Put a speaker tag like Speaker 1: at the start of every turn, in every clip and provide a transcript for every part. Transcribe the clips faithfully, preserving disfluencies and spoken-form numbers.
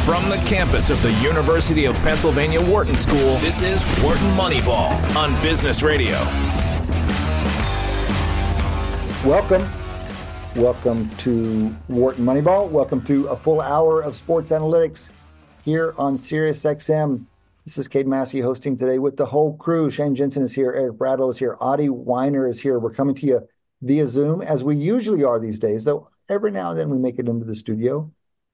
Speaker 1: From the campus of the University of Pennsylvania Wharton School, this is Wharton Moneyball on Business Radio.
Speaker 2: Welcome. Welcome to Wharton Moneyball. Welcome to a full hour of sports analytics here on SiriusXM. This is Cade Massey hosting today with the whole crew. Shane Jensen is here. Eric Bradlow is here. Adi Weiner is here. We're coming to you via Zoom, as we usually are these days, though every now and then we make it into the studio.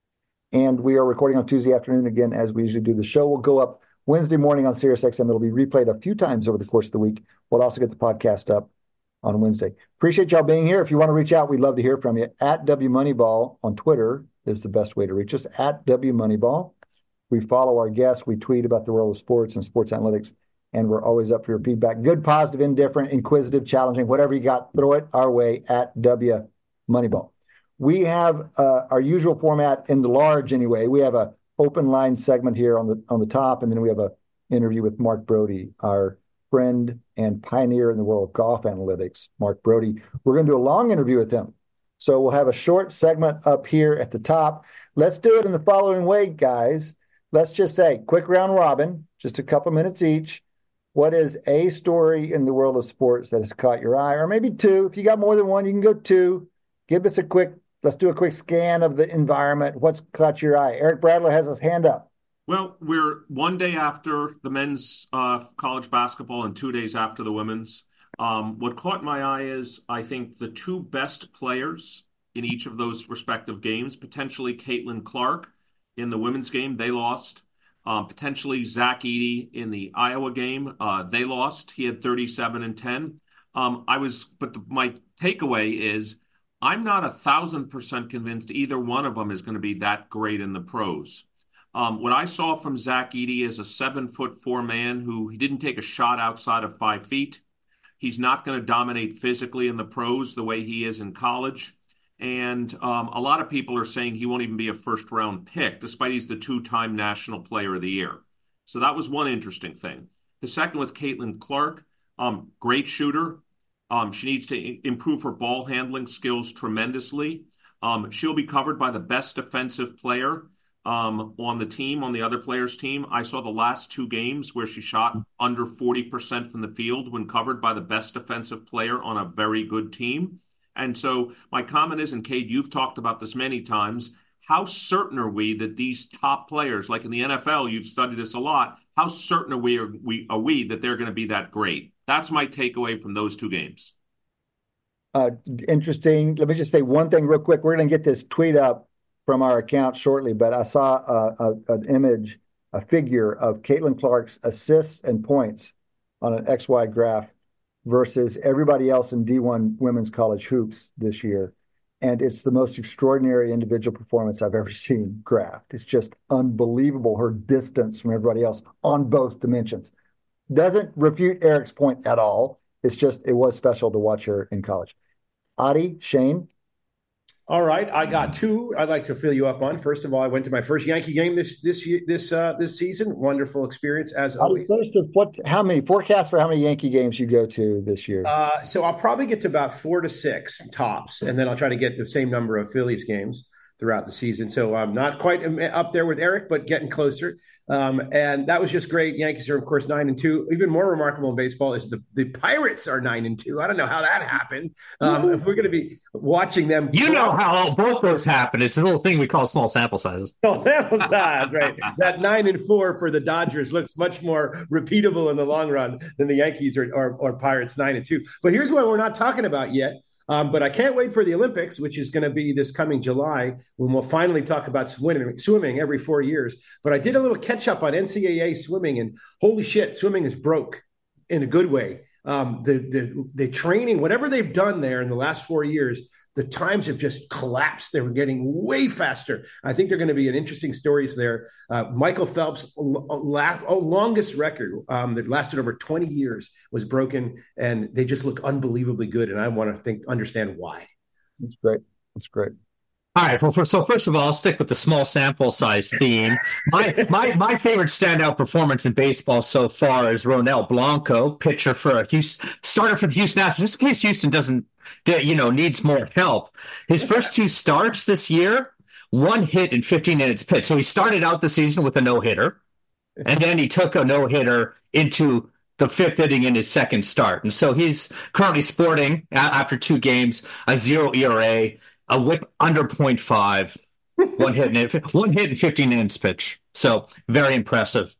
Speaker 2: And we are recording on Tuesday afternoon again, as we usually do. The show will go up Wednesday morning on SiriusXM. It'll be replayed a few times over the course of the week. We'll also get the podcast up on Wednesday. Appreciate y'all being here. If you want to reach out, we'd love to hear from you. At W Moneyball on Twitter is the best way to reach us. At W Moneyball. We follow our guests. We tweet about the world of sports and sports analytics. And we're always up for your feedback. Good, positive, indifferent, inquisitive, challenging, whatever you got, throw it our way at W Moneyball. We have uh, our usual format in the large anyway. We have a open line segment here on the on the top, and then we have a interview with Mark Brody, our friend and pioneer in the world of golf analytics. Mark Brody. We're going to do a long interview with him. So we'll have a short segment up here at the top. Let's do it in the following way, guys. Let's just say quick round robin, just a couple minutes each. What is a story in the world of sports that has caught your eye? Or maybe two. If you got more than one, you can go two. Give us a quick Let's do a quick scan of the environment. What's caught your eye? Eric Bradlow has his hand up.
Speaker 3: Well, we're one day after the men's uh, college basketball and two days after the women's. Um, what caught my eye is, I think, the two best players in each of those respective games, potentially Caitlin Clark in the women's game, they lost. Um, potentially Zach Edey in the Iowa game, uh, they lost. He had thirty-seven and ten. Um, I was, but the, my takeaway is, I'm not a thousand percent convinced either one of them is going to be that great in the pros. Um, what I saw from Zach Edey is a seven foot four man who he didn't take a shot outside of five feet. He's not going to dominate physically in the pros the way he is in college. And um, a lot of people are saying he won't even be a first round pick, despite he's the two-time National Player of the Year. So that was one interesting thing. The second with Caitlin Clark, um, great shooter. Um, she needs to improve her ball handling skills tremendously. Um, she'll be covered by the best defensive player um, on the team, on the other player's team. I saw the last two games where she shot under forty percent from the field when covered by the best defensive player on a very good team. And so my comment is, and Cade, you've talked about this many times, how certain are we that these top players, like in the N F L, you've studied this a lot, how certain are we, are we, are we that they're going to be that great? That's my takeaway from those two games.
Speaker 2: Uh, interesting. Let me just say one thing real quick. We're going to get this tweet up from our account shortly, but I saw a, a, an image, a figure of Caitlin Clark's assists and points on an X Y graph versus everybody else in D one women's college hoops this year. And it's the most extraordinary individual performance I've ever seen graphed. It's just unbelievable, her distance from everybody else on both dimensions. Doesn't refute Eric's point at all. It's just, it was special to watch her in college. Adi, Shane?
Speaker 4: All right, I got two I'd like to fill you up on. First of all, I went to my first Yankee game this this year, this uh, this season. Wonderful experience, as always.
Speaker 2: First of what? How many forecasts for how many Yankee games you go to this year?
Speaker 4: Uh, so I'll probably get to about four to six tops, and then I'll try to get the same number of Phillies games throughout the season. So I'm not quite up there with Eric, but getting closer. Um, and that was just great. Yankees are, of course, nine and two. Even more remarkable in baseball is the, the Pirates are nine and two. I don't know how that happened. Um, we're going to be watching them.
Speaker 5: You know how both those happen. It's a little thing we call small sample sizes.
Speaker 4: Small sample size, right? That nine and four for the Dodgers looks much more repeatable in the long run than the Yankees or, or, or Pirates nine and two. But here's what we're not talking about yet. Um, but I can't wait for the Olympics, which is going to be this coming July, when we'll finally talk about swimming, swimming every four years. But I did a little catch up on N C double A swimming, and holy shit, swimming is broke in a good way. Um, the, the the training, whatever they've done there in the last four years, the times have just collapsed. They were getting way faster. I think they're going to be an interesting stories there. Uh, Michael Phelps' la- oh, longest record um, that lasted over twenty years was broken, and they just look unbelievably good. And I want to think understand why.
Speaker 2: That's great. That's great.
Speaker 5: All right. Well, for, so first of all, I'll stick with the small sample size theme. My my my favorite standout performance in baseball so far is Ronel Blanco, pitcher for a Houston, starter for the Houston Astros. Just in case Houston doesn't, you know, needs more help. His first two starts this year one hit in fifteen innings pitched. So he started out the season with a no-hitter, and then he took a no-hitter into the fifth inning in his second start. And so he's currently sporting, after two games, a zero E R A, a whip under point five, one hit in, one hit in fifteen innings pitch. So very impressive.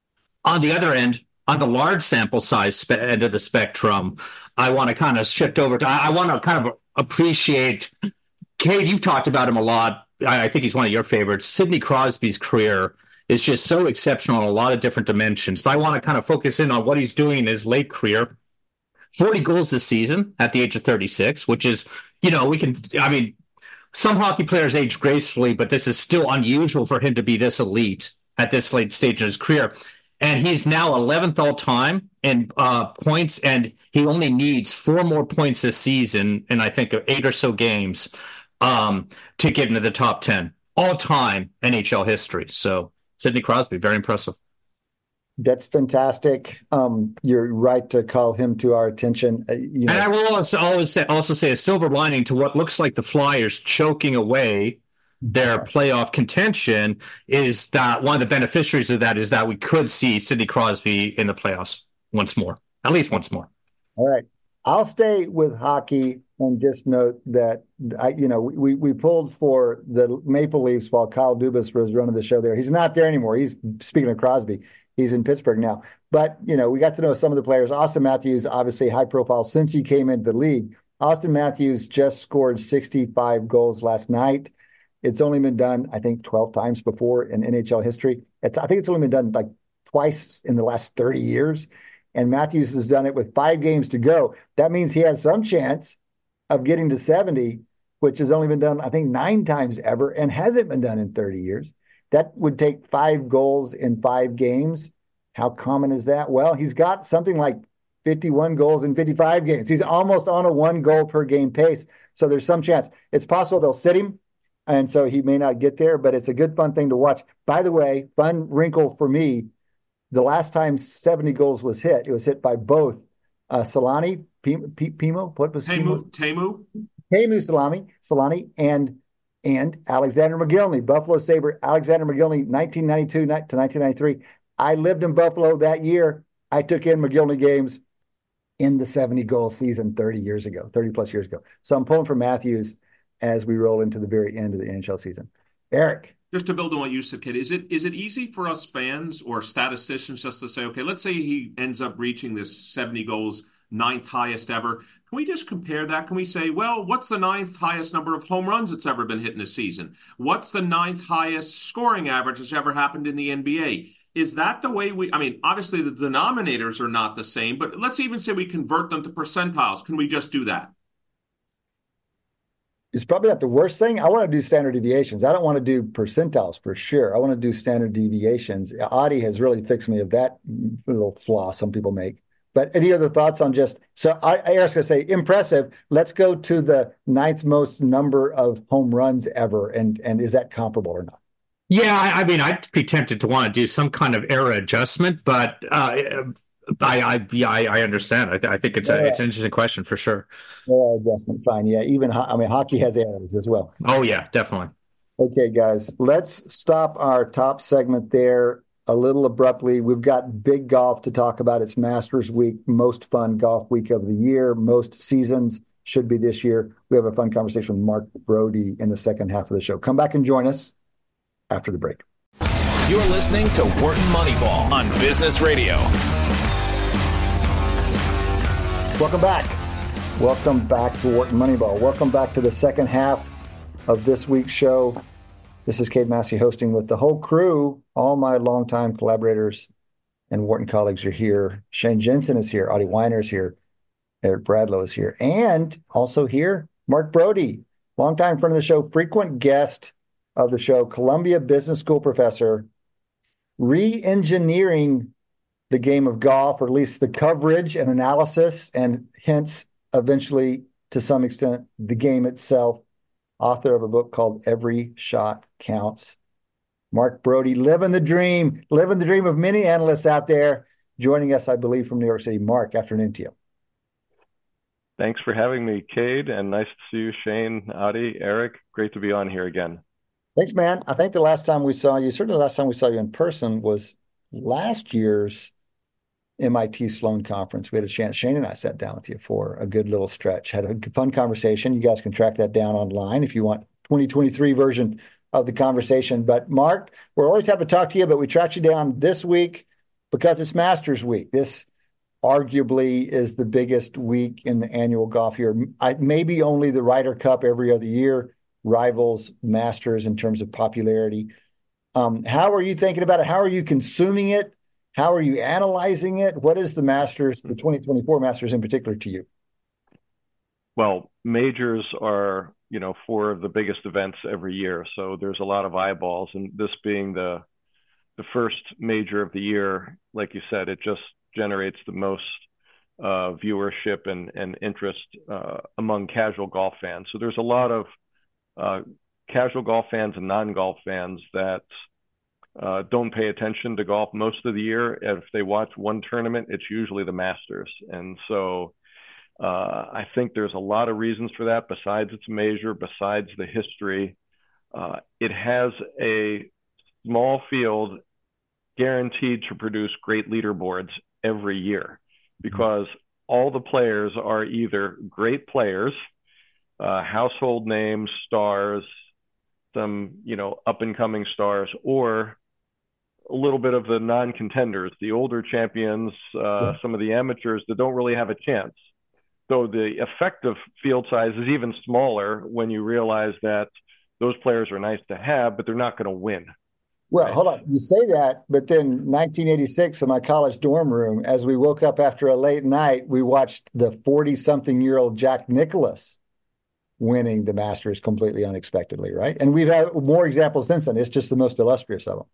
Speaker 5: On the other end, on the large sample size spe- end of the spectrum, I want to kind of shift over to, I, I want to kind of appreciate, Cade, you've talked about him a lot. I, I think he's one of your favorites. Sidney Crosby's career is just so exceptional in a lot of different dimensions. But I want to kind of focus in on what he's doing in his late career. forty goals this season at the age of thirty-six, which is, you know, we can, I mean, some hockey players age gracefully, but this is still unusual for him to be this elite at this late stage in his career. And he's now eleventh all-time in uh, points, and he only needs four more points this season, and I think eight or so games, um, to get into the top ten all-time N H L history. So Sidney Crosby, very impressive.
Speaker 2: That's fantastic. Um, you're right to call him to our attention. Uh, you know.
Speaker 5: And I will also always say, also say a silver lining to what looks like the Flyers choking away their playoff contention is that one of the beneficiaries of that is that we could see Sidney Crosby in the playoffs once more, at least once more.
Speaker 2: All right. I'll stay with hockey and just note that, I, you know, we, we pulled for the Maple Leafs while Kyle Dubas was running the show there. He's not there anymore. He's, speaking of Crosby, he's in Pittsburgh now. But, you know, we got to know some of the players. Austin Matthews, obviously high profile since he came into the league. Austin Matthews just scored sixty-five goals last night. It's only been done, I think, twelve times before in N H L history. It's, I think it's only been done like twice in the last thirty years. And Matthews has done it with five games to go. That means he has some chance of getting to seventy, which has only been done, I think, nine times ever and hasn't been done in thirty years. That would take five goals in five games. How common is that? Well, he's got something like fifty-one goals in fifty-five games. He's almost on a one goal per game pace. So there's some chance. It's possible they'll sit him, and so he may not get there, but it's a good, fun thing to watch. By the way, fun wrinkle for me, the last time seventy goals was hit, it was hit by both uh, Solani, P- P- Pimo, what was
Speaker 3: Teemu, Teemu?
Speaker 2: Teemu Solani, Solani, and and Alexander McGillney, Buffalo Sabre, Alexander McGillney, nineteen ninety-two to nineteen ninety-three. I lived in Buffalo that year. I took in McGillney games in the seventy-goal season thirty years ago, thirty plus years ago. So I'm pulling for Matthews as we roll into the very end of the N H L season. Eric.
Speaker 3: Just to build on what you said, Kid, is it is it easy for us fans or statisticians just to say, okay, let's say he ends up reaching this seventy goals, ninth highest ever. Can we just compare that? Can we say, well, what's the ninth highest number of home runs that's ever been hit in a season? What's the ninth highest scoring average that's ever happened in the N B A? Is that the way we, I mean, obviously the denominators are not the same, but let's even say we convert them to percentiles. Can we just do that?
Speaker 2: It's probably not the worst thing. I want to do standard deviations. I don't want to do percentiles for sure. I want to do standard deviations. Audie has really fixed me of that little flaw some people make. But any other thoughts on just, so I, I was going to say impressive. Let's go to the ninth most number of home runs ever. And, and is that comparable or not?
Speaker 5: Yeah, I, I mean, I'd be tempted to want to do some kind of era adjustment, but uh, I, I, yeah, I, I understand. I, th- I think it's a, yeah. it's an interesting question for sure.
Speaker 2: Yeah, adjustment, fine. Yeah, even ho- I mean, hockey has errors as well.
Speaker 5: Oh yeah, definitely.
Speaker 2: Okay, guys, let's stop our top segment there a little abruptly. We've got big golf to talk about. It's Masters Week, most fun golf week of the year. Most seasons should be this year. We have a fun conversation with Mark Brody in the second half of the show. Come back and join us after the break.
Speaker 1: You're listening to Wharton Moneyball on Business Radio.
Speaker 2: Welcome back. Welcome back to Wharton Moneyball. Welcome back to the second half of this week's show. This is Cade Massey hosting with the whole crew. All my longtime collaborators and Wharton colleagues are here. Shane Jensen is here. Audie Weiner is here. Eric Bradlow is here. And also here, Mark Brody, longtime friend of the show, frequent guest of the show, Columbia Business School professor, re-engineering the game of golf, or at least the coverage and analysis, and hence, eventually, to some extent, the game itself. Author of a book called Every Shot Counts. Mark Brody, living the dream, living the dream of many analysts out there, joining us, I believe, from New York City. Mark, afternoon to you.
Speaker 6: Thanks for having me, Cade, and nice to see you, Shane, Audie, Eric. Great to be on here again.
Speaker 2: Thanks, man. I think the last time we saw you, certainly the last time we saw you in person was last year's M I T Sloan conference. We had a chance. Shane and I sat down with you for a good little stretch, had a fun conversation. You guys can track that down online if you want twenty twenty-three version of the conversation. But Mark, we're always happy to talk to you, but we tracked you down this week because it's Masters Week. This arguably is the biggest week in the annual golf year. I, maybe only the Ryder Cup every other year rivals Masters in terms of popularity. Um, how are you thinking about it? How are you consuming it? How are you analyzing it? What is the Masters, the twenty twenty-four Masters in particular to you?
Speaker 6: Well, majors are, you know, four of the biggest events every year. So there's a lot of eyeballs, and this being the the first major of the year, like you said, it just generates the most uh, viewership and, and interest uh, among casual golf fans. So there's a lot of uh, casual golf fans and non-golf fans that uh, don't pay attention to golf most of the year. If they watch one tournament, it's usually the Masters. And so uh, I think there's a lot of reasons for that besides its major, besides the history. Uh, it has a small field guaranteed to produce great leaderboards every year because all the players are either great players, uh, household names, stars, some, you know, up and coming stars, or a little bit of the non-contenders, the older champions, uh, yeah. some of the amateurs that don't really have a chance. So the effective field size is even smaller when you realize that those players are nice to have, but they're not going to win.
Speaker 2: Well, hold on. You say that, but then nineteen eighty-six in my college dorm room, as we woke up after a late night, we watched the forty-something-year-old Jack Nicklaus winning the Masters completely unexpectedly, right? And we've had more examples since then. It's just the most illustrious of them.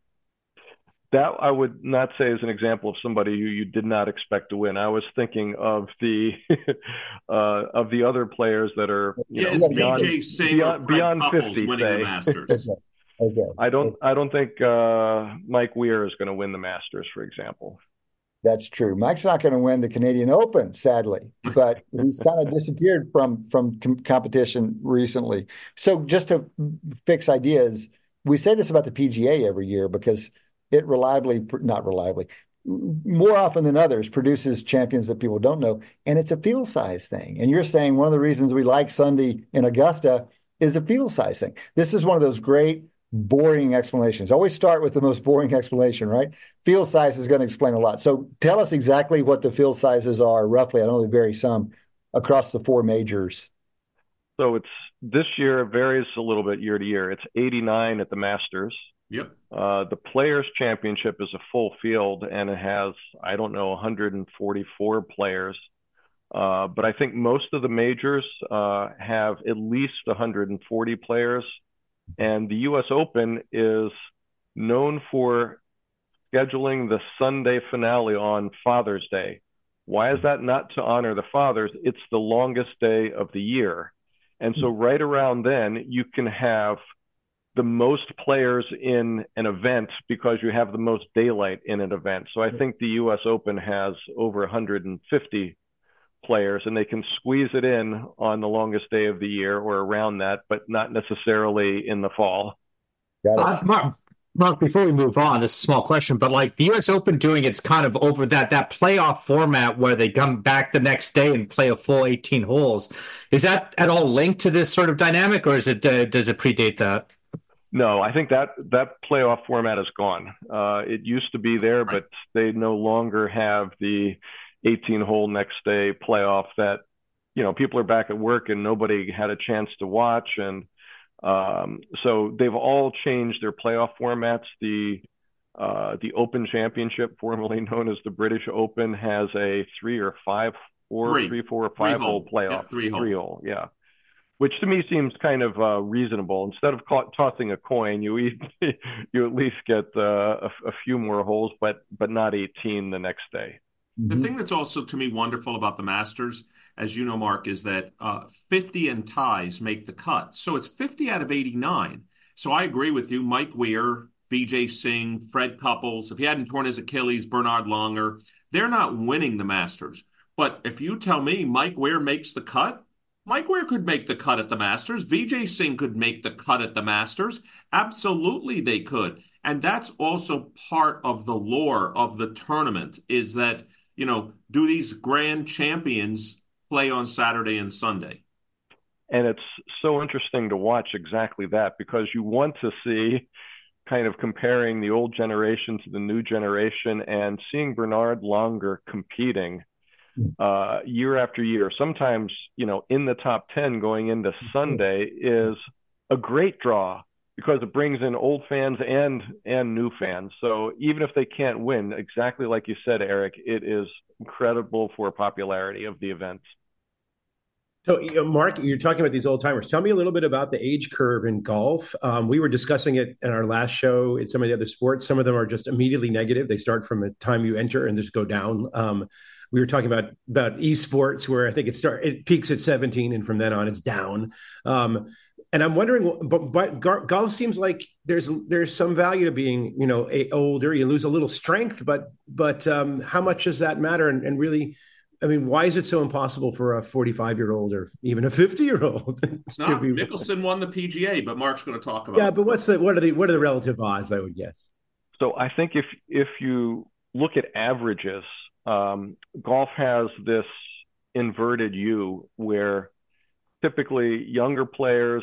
Speaker 6: That I would not say is an example of somebody who you did not expect to win. I was thinking of the uh, of the other players that are you
Speaker 3: yeah,
Speaker 6: know
Speaker 3: beyond, V J Singh
Speaker 6: beyond, beyond fifty,
Speaker 3: winning
Speaker 6: say.
Speaker 3: the Masters.
Speaker 2: Okay. Okay.
Speaker 6: I don't. I don't think uh, Mike Weir is going to win the Masters, for example.
Speaker 2: That's true. Mike's not going to win the Canadian Open, sadly, but he's kind of disappeared from from com- competition recently. So, just to fix ideas, we say this about the P G A every year because it reliably, not reliably, more often than others, produces champions that people don't know, and it's a field size thing. And you're saying one of the reasons we like Sunday in Augusta is a field size thing. This is one of those great boring explanations. Always start with the most boring explanation, right? Field size is going to explain a lot. So tell us exactly what the field sizes are roughly. I know they vary some across the four majors.
Speaker 6: So it's this year it varies a little bit year to year. It's eighty-nine at the Masters.
Speaker 3: Yep.
Speaker 6: Uh, the Players Championship is a full field and it has, I don't know, one hundred forty-four players. Uh, but I think most of the majors uh, have at least one hundred forty players. And the U S Open is known for scheduling the Sunday finale on Father's Day. Why is that not to honor the fathers? It's the longest day of the year. And so right around then, you can have the most players in an event because you have the most daylight in an event. So I think the U S Open has over one hundred fifty players, and they can squeeze it in on the longest day of the year or around that, but not necessarily in the fall.
Speaker 5: Uh, Mark, Mark, before we move on, this is a small question, but like the U S Open doing it's kind of over that that playoff format where they come back the next day and play a full eighteen holes. Is that at all linked to this sort of dynamic, or is it uh, does it predate that?
Speaker 6: No, I think that that playoff format is gone. Uh, it used to be there, but they no longer have the eighteen hole next day playoff that, you know, people are back at work and nobody had a chance to watch. And um, so they've all changed their playoff formats. The uh, the Open Championship, formerly known as the British Open, has a three or five, or
Speaker 3: three,
Speaker 6: three, four or five
Speaker 3: three
Speaker 6: hole playoff.
Speaker 3: Yeah, three hole.
Speaker 6: Three hole, yeah. Which to me seems kind of uh, reasonable. Instead of ca- tossing a coin, you eat, you at least get uh, a, a few more holes, but but not eighteen the next day.
Speaker 3: The thing that's also, to me, wonderful about the Masters, as you know, Mark, is that uh, fifty and ties make the cut. So it's fifty out of eighty-nine. So I agree with you. Mike Weir, V J Singh, Fred Couples, if he hadn't torn his Achilles, Bernard Longer, they're not winning the Masters. But if you tell me Mike Weir makes the cut, Mike Ware could make the cut at the Masters. Vijay Singh could make the cut at the Masters. Absolutely, they could. And that's also part of the lore of the tournament is that, you know, do these grand champions play on Saturday and Sunday?
Speaker 6: And it's so interesting to watch exactly that because you want to see kind of comparing the old generation to the new generation and seeing Bernhard Langer competing uh, year after year, sometimes, you know, in the top ten going into Sunday is a great draw because it brings in old fans and and new fans. So even if they can't win, exactly like you said, Eric, it is incredible for popularity of the event.
Speaker 4: So, you know, Mark, you're talking about these old timers. Tell me a little bit about the age curve in golf. Um, we were discussing it in our last show in some of the other sports. Some of them are just immediately negative. They start from the time you enter and just go down. Um, we were talking about about esports, where I think it start it peaks at seventeen, and from then on it's down. Um, and I'm wondering, but, but golf seems like there's there's some value to being, you know, a, older. You lose a little strength, but but um, how much does that matter? And, and really, I mean, why is it so impossible for a forty-five-year-old or even a fifty-year-old?
Speaker 3: It's not. Be... Mickelson won the P G A, but Mark's going to talk about.
Speaker 4: Yeah,
Speaker 3: it.
Speaker 4: but what's the what are the what are the relative odds? I would guess.
Speaker 6: So I think if if you look at averages, um, golf has this inverted U where typically younger players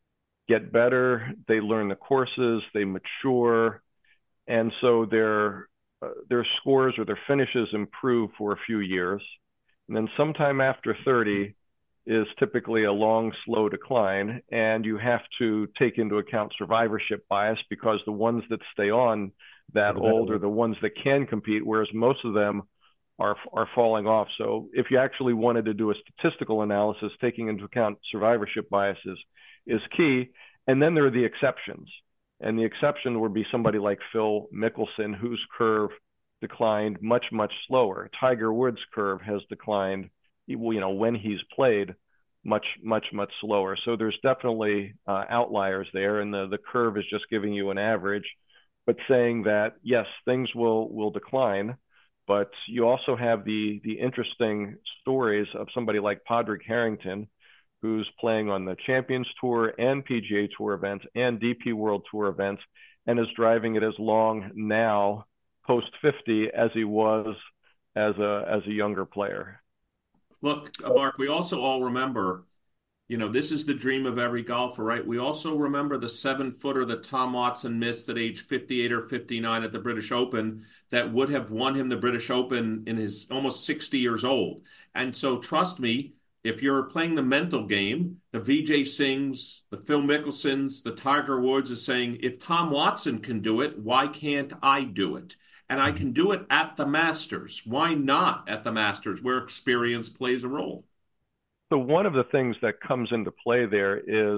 Speaker 6: get better, they learn the courses, they mature, and so their uh, their scores or their finishes improve for a few years. And then sometime after thirty is typically a long, slow decline. And you have to take into account survivorship bias because the ones that stay on that old are the ones that can compete, whereas most of them are are falling off. So if you actually wanted to do a statistical analysis, taking into account survivorship biases is key. And then there are the exceptions. And the exception would be somebody like Phil Mickelson, whose curve declined much, much slower. Tiger Woods' curve has declined, you know, when he's played much, much, much slower. So there's definitely uh, outliers there, and the, the curve is just giving you an average, but saying that, yes, things will, will decline, but you also have the, the interesting stories of somebody like Padraig Harrington, who's playing on the Champions Tour and P G A Tour events and D P World Tour events, and is driving it as long now post fifty as he was as a as a younger player.
Speaker 3: Look, Mark, we also all remember, you know, this is the dream of every golfer, right? We also remember the seven-footer that Tom Watson missed at age fifty-eight or fifty-nine at the British Open that would have won him the British Open in his almost sixty years old. And so trust me, if you're playing the mental game, the Vijay Singhs, the Phil Mickelsons, the Tiger Woods is saying, if Tom Watson can do it, why can't I do it? And I can do it at the Masters. Why not at the Masters, where experience plays a role?
Speaker 6: So one of the things that comes into play there is,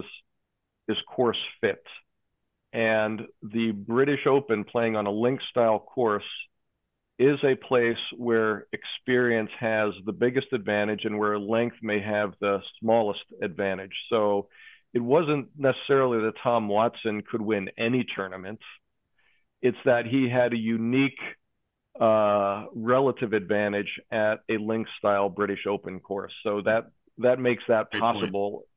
Speaker 6: is course fit. And the British Open playing on a link-style course is a place where experience has the biggest advantage and where length may have the smallest advantage. So it wasn't necessarily that Tom Watson could win any tournament. It's that he had a unique uh, relative advantage at a link-style British Open course. So that that makes that possible.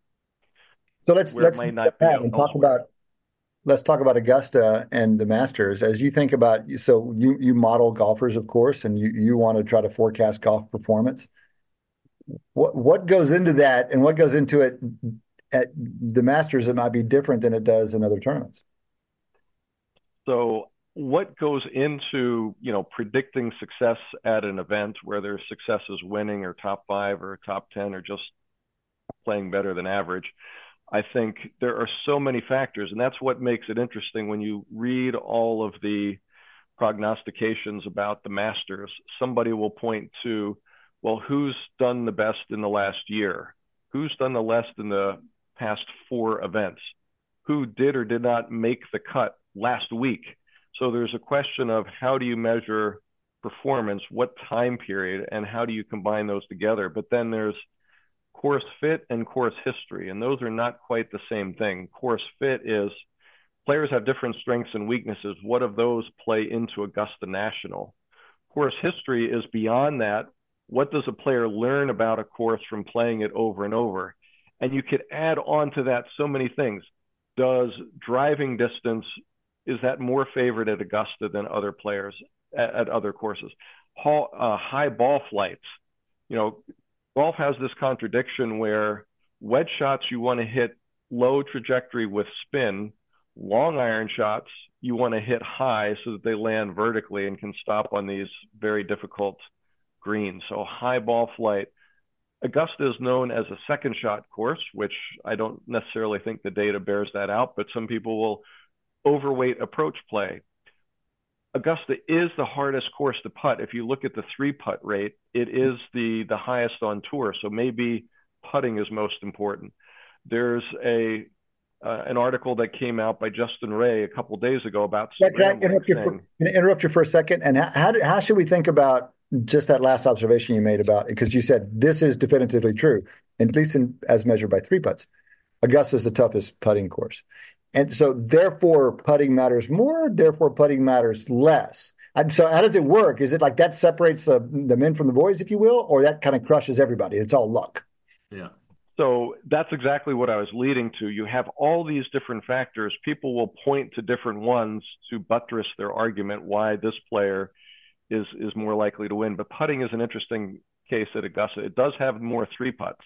Speaker 2: So let's let's not and talk about let's talk about Augusta and the Masters. As you think about, so you you model golfers, of course, and you you want to try to forecast golf performance. What what goes into that, and what goes into it at the Masters that might be different than it does in other tournaments?
Speaker 6: So what goes into, you know, predicting success at an event, whether success is winning or top five or top ten or just playing better than average? I think there are so many factors, and that's what makes it interesting when you read all of the prognostications about the Masters. Somebody will point to, well, who's done the best in the last year? Who's done the best in the past four events? Who did or did not make the cut last week? So there's a question of how do you measure performance, what time period, and how do you combine those together? But then there's course fit and course history, and those are not quite the same thing. Course fit is players have different strengths and weaknesses. What of those play into Augusta National? Course history is beyond that. what does a player learn about a course from playing it over and over? And you could add on to that so many things. Does driving distance, is that more favored at Augusta than other players at, at other courses? Hall, uh, high ball flights. You know, golf has this contradiction where wedge shots you want to hit low trajectory with spin, long iron shots you want to hit high so that they land vertically and can stop on these very difficult greens. So high ball flight. Augusta is known as a second shot course, which I don't necessarily think the data bears that out, but some people will overweight approach play. Augusta is the hardest course to putt. If you look at the three putt rate, it is the, the highest on tour. So maybe putting is most important. There's a uh, an article that came out by Justin Ray a couple of days ago about
Speaker 2: yeah, can I interrupt you, for, can I interrupt you for a second? And how, how, do, how should we think about just that last observation you made about it? Because you said this is definitively true, at least in, as measured by three putts. Augusta is the toughest putting course. And so therefore putting matters more, therefore putting matters less. And so how does it work? Is it like that separates the, the men from the boys, if you will, or that kind of crushes everybody? It's all luck.
Speaker 3: Yeah.
Speaker 6: So that's exactly what I was leading to. You have all these different factors. People will point to different ones to buttress their argument why this player is, is more likely to win. But putting is an interesting case at Augusta. It does have more three putts,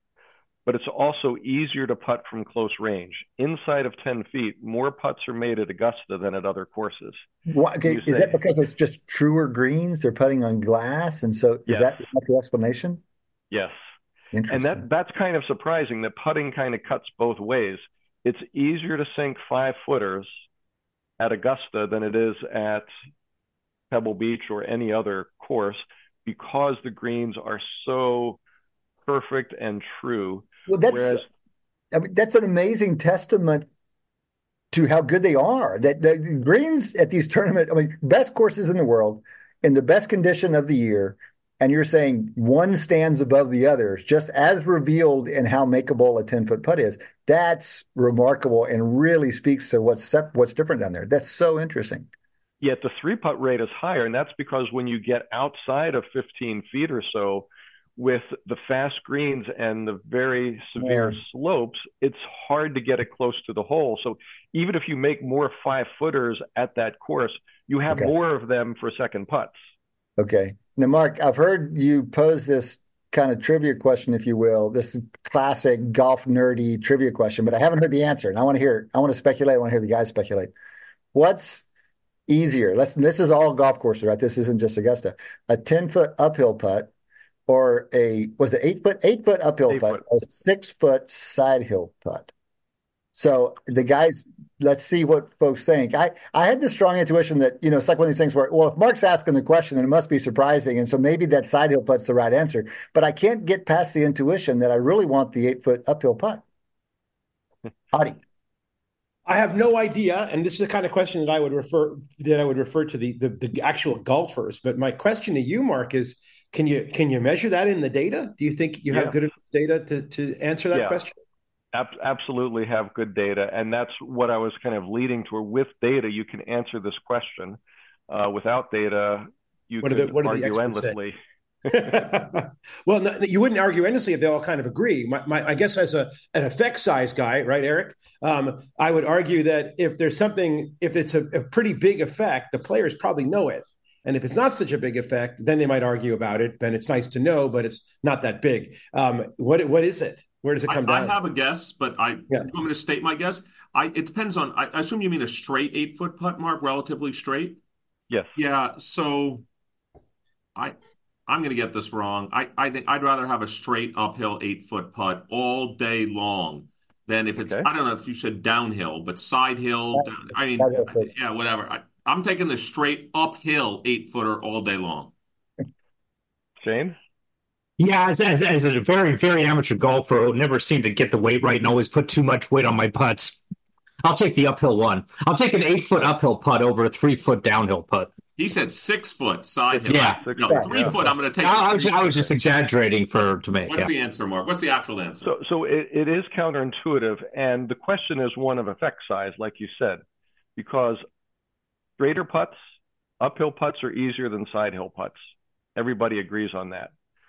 Speaker 6: but it's also easier to putt from close range. Inside of ten feet, more putts are made at Augusta than at other courses.
Speaker 2: What, okay, is say, that because it's just truer greens? They're putting on glass? And so is
Speaker 6: yes.
Speaker 2: that, is that the explanation?
Speaker 6: Yes. And that that's kind of surprising that putting kind of cuts both ways. It's easier to sink five footers at Augusta than it is at Pebble Beach or any other course because the greens are so perfect and true.
Speaker 2: Well, that's
Speaker 6: Whereas,
Speaker 2: I mean, that's an amazing testament to how good they are. That the greens at these tournaments, I mean, best courses in the world, in the best condition of the year, and you're saying one stands above the others, just as revealed in how makeable a ten-foot putt is. That's remarkable and really speaks to what's sep- what's different down there. That's so interesting.
Speaker 6: Yet the three-putt rate is higher, and that's because when you get outside of fifteen feet or so, with the fast greens and the very severe yeah. slopes, it's hard to get it close to the hole. So even if you make more five-footers at that course, you have okay. more of them for second putts.
Speaker 2: Okay. Now, Mark, I've heard you pose this kind of trivia question, if you will, this classic golf nerdy trivia question, but I haven't heard the answer, and I want to hear. I want to speculate. I want to hear the guys speculate. What's easier? Let's. This is all golf courses, right? This isn't just Augusta. A ten-foot uphill putt, or a was it eight foot eight foot uphill
Speaker 6: eight
Speaker 2: putt,
Speaker 6: foot.
Speaker 2: or six foot side hill putt. So the guys, let's see what folks think. I, I had this strong intuition that, you know, it's like one of these things where, well, if Mark's asking the question, then it must be surprising. And so maybe that side hill putt's the right answer. But I can't get past the intuition that I really want the eight foot uphill putt. Adi.
Speaker 4: I have no idea, and this is the kind of question that I would refer that I would refer to the, the the actual golfers. But my question to you, Mark, is can you can you measure that in the data? Do you think you have
Speaker 6: yeah.
Speaker 4: good enough data to to answer that
Speaker 6: yeah.
Speaker 4: question?
Speaker 6: Absolutely have good data. And that's what I was kind of leading to. With data, you can answer this question. Uh, without data, you
Speaker 4: what
Speaker 6: could
Speaker 4: the, what
Speaker 6: argue endlessly.
Speaker 4: Well, no, you wouldn't argue endlessly if they all kind of agree. My, my, I guess as a an effect size guy, right, Eric? Um, I would argue that if there's something, if it's a, a pretty big effect, the players probably know it. And if it's not such a big effect, then they might argue about it. And it's nice to know, but it's not that big. Um, what what is it? Where does it come
Speaker 3: I,
Speaker 4: down?
Speaker 3: I have a guess, but I yeah. you want me to state my guess? I it depends on. I, I assume you mean a straight eight foot putt, Mark, relatively straight.
Speaker 6: Yes.
Speaker 3: Yeah. So, I I'm going to get this wrong. I I think I'd rather have a straight uphill eight foot putt all day long than if it's. Okay. I don't know if you said downhill, but side hill. Down, I mean, yeah, whatever. I, I'm taking the straight uphill eight footer all day long.
Speaker 6: Shane?
Speaker 5: Yeah, as, as as a very, very amateur golfer who never seemed to get the weight right and always put too much weight on my putts, I'll take the uphill one. I'll take an eight-foot uphill putt over a three-foot downhill putt.
Speaker 3: He said six-foot side hill.
Speaker 5: Yeah.
Speaker 3: No,
Speaker 5: yeah.
Speaker 3: three-foot I'm going to take.
Speaker 5: I, I, was, I was just exaggerating for to make.
Speaker 3: What's
Speaker 5: yeah.
Speaker 3: the answer, Mark? What's the actual answer?
Speaker 6: So, so it, it is counterintuitive, and the question is one of effect size, like you said, because straighter putts, uphill putts are easier than side hill putts. Everybody agrees on that.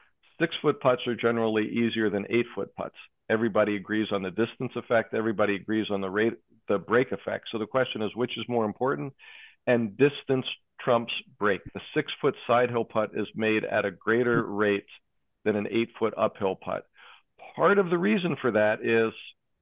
Speaker 6: six-foot putts are generally easier than eight-foot putts. Everybody agrees on the distance effect. Everybody agrees on the rate, the break effect. So the question is, which is more important? And distance trumps break. The six-foot side hill putt is made at a greater rate than an eight-foot uphill putt. Part of the reason for that is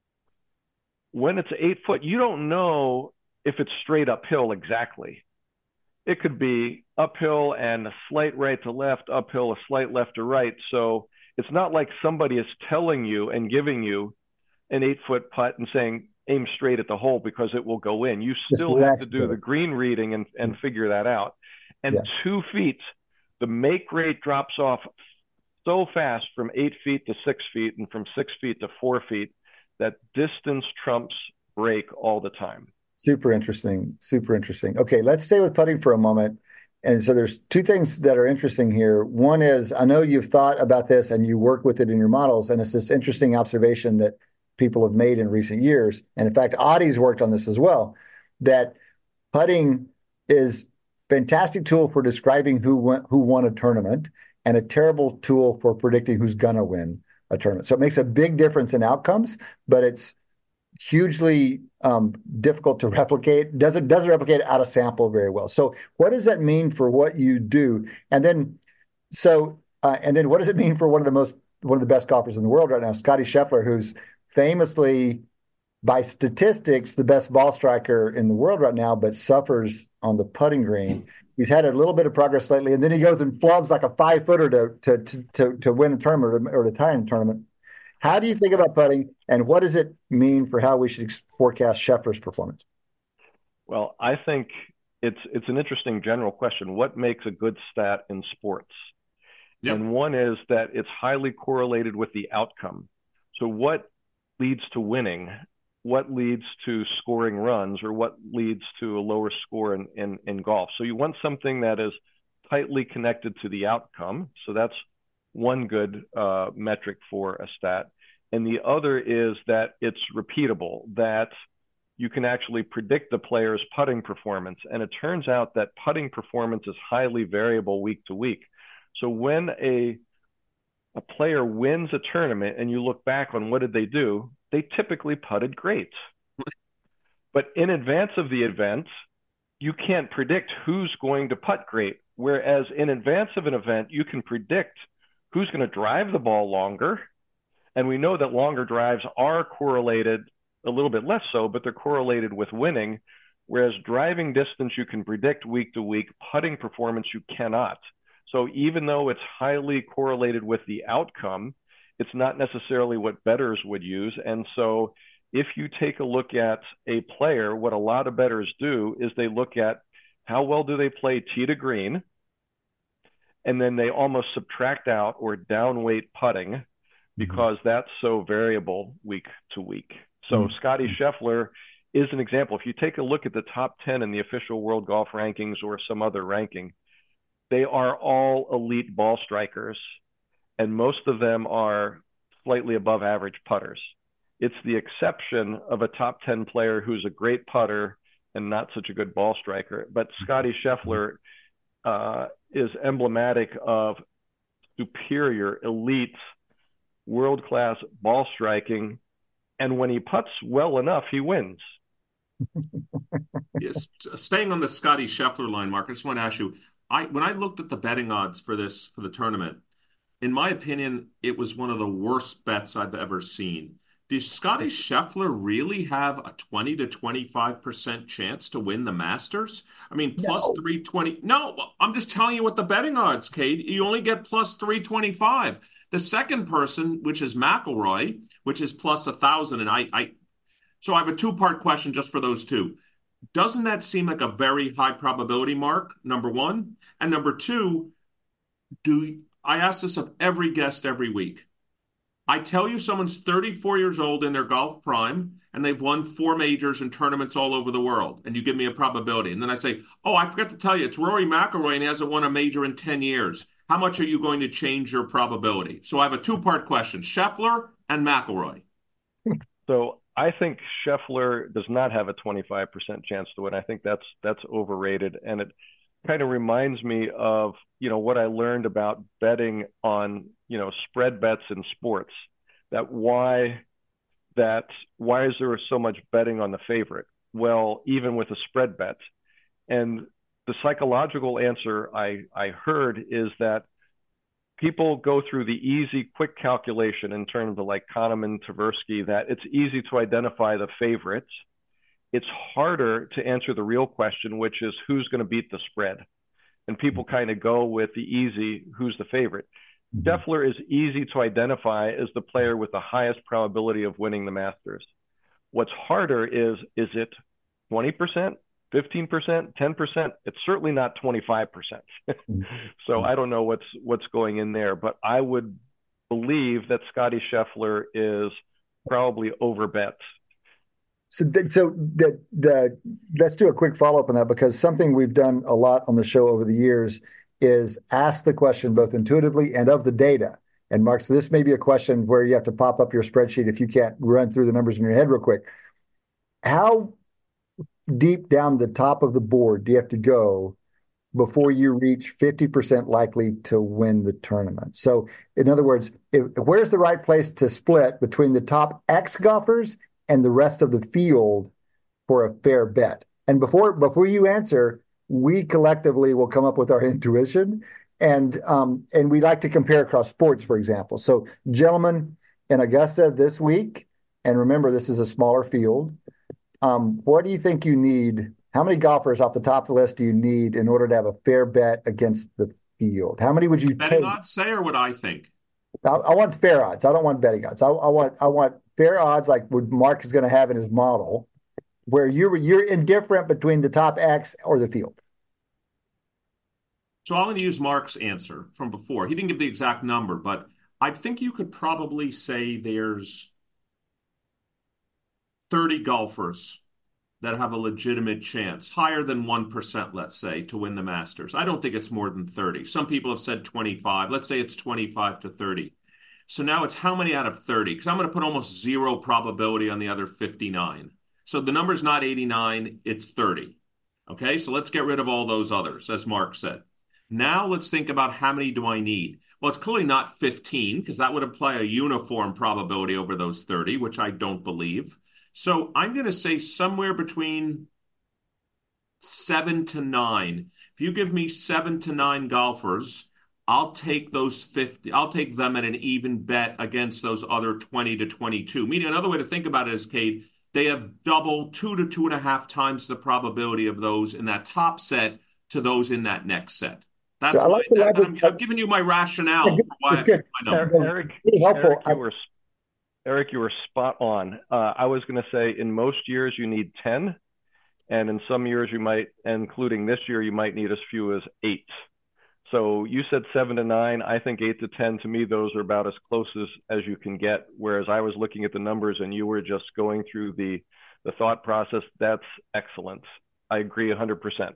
Speaker 6: when it's eight foot, you don't know if it's straight uphill exactly. It could be uphill and a slight right to left, uphill, a slight left to right. So it's not like somebody is telling you and giving you an eight foot putt and saying, aim straight at the hole because it will go in. You still have to do the green reading and, and figure that out. And yeah. two feet, the make rate drops off so fast from eight feet to six feet and from six feet to four feet that distance trumps break all the time.
Speaker 2: Super interesting. Super interesting. Okay, let's stay with putting for a moment. And so there's two things that are interesting here. One is, I know you've thought about this and you work with it in your models, and it's this interesting observation that people have made in recent years. And in fact, Audie's worked on this as well, that putting is a fantastic tool for describing who won, who won a tournament and a terrible tool for predicting who's going to win a tournament. So it makes a big difference in outcomes, but it's hugely um, difficult to replicate. Doesn't doesn't replicate out of sample very well. So what does that mean for what you do? And then, so uh, and then what does it mean for one of the most one of the best golfers in the world right now, Scottie Scheffler, who's famously, by statistics, the best ball striker in the world right now, but suffers on the putting green. He's had a little bit of progress lately, and then he goes and flubs like a five footer to to to to, to win a tournament or, or to tie in a tournament. How do you think about putting, and what does it mean for how we should forecast Scheffler's performance?
Speaker 6: Well, I think it's it's an interesting general question. What makes a good stat in sports? Yep. And one is that it's highly correlated with the outcome. So what leads to winning? What leads to scoring runs, or what leads to a lower score in, in, in golf? So you want something that is tightly connected to the outcome. So that's one good uh, metric for a stat. And the other is that it's repeatable, that you can actually predict the player's putting performance. And it turns out that putting performance is highly variable week to week. So when a a player wins a tournament and you look back on what did they do, they typically putted great. But in advance of the event, you can't predict who's going to putt great. Whereas in advance of an event, you can predict who's going to drive the ball longer. And we know that longer drives are correlated, a little bit less so, but they're correlated with winning. Whereas driving distance, you can predict week to week. Putting performance, you cannot. So even though it's highly correlated with the outcome, it's not necessarily what bettors would use. And so if you take a look at a player, what a lot of bettors do is they look at how well do they play tee to green, and then they almost subtract out or downweight putting because that's so variable week to week. So mm-hmm. Scottie Scheffler is an example. If you take a look at the top ten in the official World Golf Rankings or some other ranking, they are all elite ball strikers, and most of them are slightly above average putters. It's the exception of a top ten player who's a great putter and not such a good ball striker. But Scottie Scheffler uh, is emblematic of superior, elite, world-class ball striking, and when he putts well enough, he wins.
Speaker 3: Yes, staying on the Scottie Scheffler line, Mark, I just want to ask you, I, when I looked at the betting odds for this, for the tournament, in my opinion, it was one of the worst bets I've ever seen. Does Scottie Scheffler really have a twenty to twenty-five percent chance to win the Masters? I mean, plus no. three twenty. No, I'm just telling you what the betting odds, Cade. You only get plus three twenty-five. The second person, which is McIlroy, which is plus one thousand. And I, I, so I have a two-part question just for those two. Doesn't that seem like a very high probability, Mark, number one? And number two, do I ask this of every guest every week. I tell you someone's thirty-four years old in their golf prime, and they've won four majors and tournaments all over the world, and you give me a probability. And then I say, oh, I forgot to tell you, it's Rory McIlroy, and he hasn't won a major in ten years. How much are you going to change your probability? So I have a two-part question, Scheffler and McIlroy.
Speaker 6: So I think Scheffler does not have a twenty-five percent chance to win. I think that's that's overrated. And it kind of reminds me of, you know, what I learned about betting on, you know, spread bets in sports. That why that why is there so much betting on the favorite? Well, even with a spread bet. And the psychological answer I, I heard is that people go through the easy, quick calculation in terms of like Kahneman, Tversky, that it's easy to identify the favorites. It's harder to answer the real question, which is who's going to beat the spread. And people kind of go with the easy, who's the favorite. Scheffler is easy to identify as the player with the highest probability of winning the Masters. What's harder is, is it twenty percent, fifteen percent, ten percent? It's certainly not twenty-five percent. So I don't know what's what's going in there, but I would believe that Scottie Scheffler is probably overbet.
Speaker 2: So, th- so the, the let's do a quick follow-up on that, because something we've done a lot on the show over the years is ask the question both intuitively and of the data. And Mark, so this may be a question where you have to pop up your spreadsheet if you can't run through the numbers in your head real quick. How deep down the top of the board do you have to go before you reach fifty percent likely to win the tournament? So in other words, if, where's the right place to split between the top X golfers and the rest of the field for a fair bet? And before before you answer, we collectively will come up with our intuition, and um, and we like to compare across sports, for example. So, gentlemen, in Augusta this week, and remember, this is a smaller field. Um, what do you think you need? How many golfers off the top of the list do you need in order to have a fair bet against the field? How many would you
Speaker 3: betting
Speaker 2: take?
Speaker 3: odds say, or what I think?
Speaker 2: I, I want fair odds. I don't want betting odds. I, I want I want fair odds like what Mark is going to have in his model, where you're you're indifferent between the top X or the field.
Speaker 3: So I'm going to use Mark's answer from before. He didn't give the exact number, but I think you could probably say there's thirty golfers that have a legitimate chance, higher than one percent, let's say, to win the Masters. I don't think it's more than thirty. Some people have said twenty-five. Let's say it's twenty-five to thirty. So now it's how many out of thirty? Because I'm going to put almost zero probability on the other fifty-nine. So the number's not eighty-nine, it's thirty. Okay, so let's get rid of all those others, as Mark said. Now let's think about how many do I need? Well, it's clearly not fifteen, because that would imply a uniform probability over those thirty, which I don't believe. So I'm going to say somewhere between seven to nine. If you give me seven to nine golfers, I'll take those fifty. I'll take them at an even bet against those other twenty to twenty-two. Meaning, another way to think about it is, Cade, they have double, two to two and a half times the probability of those in that top set to those in that next set. That's
Speaker 2: so
Speaker 3: why
Speaker 2: like
Speaker 3: that, I'm, I'm giving you my rationale for why I picked my number.
Speaker 6: Eric,
Speaker 2: helpful.
Speaker 6: Eric, you were, Eric, you were spot on. Uh, I was going to say in most years you need ten, and in some years you might, including this year, you might need as few as eight. So you said seven to nine. I think eight to ten. To me, those are about as close as, as you can get. Whereas I was looking at the numbers and you were just going through the the thought process. That's excellent. I agree one hundred percent.